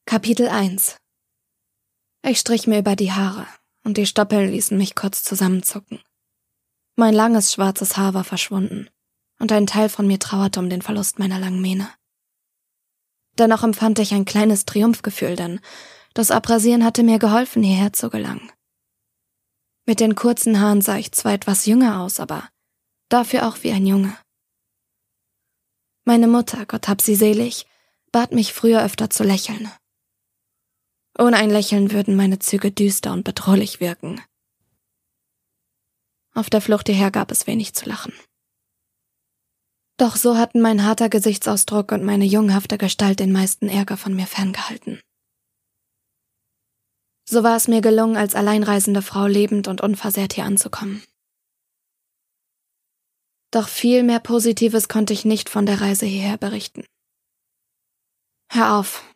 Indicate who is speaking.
Speaker 1: Kapitel 1. Ich strich mir über die Haare, und die Stoppeln ließen mich kurz zusammenzucken. Mein langes, schwarzes Haar war verschwunden, und ein Teil von mir trauerte um den Verlust meiner langen Mähne. Dennoch empfand ich ein kleines Triumphgefühl, denn das Abrasieren hatte mir geholfen, hierher zu gelangen. Mit den kurzen Haaren sah ich zwar etwas jünger aus, aber dafür auch wie ein Junge. Meine Mutter, Gott hab sie selig, bat mich früher öfter zu lächeln. Ohne ein Lächeln würden meine Züge düster und bedrohlich wirken. Auf der Flucht hierher gab es wenig zu lachen. Doch so hatten mein harter Gesichtsausdruck und meine jungenhafte Gestalt den meisten Ärger von mir ferngehalten. So war es mir gelungen, als alleinreisende Frau lebend und unversehrt hier anzukommen. Doch viel mehr Positives konnte ich nicht von der Reise hierher berichten. Hör auf,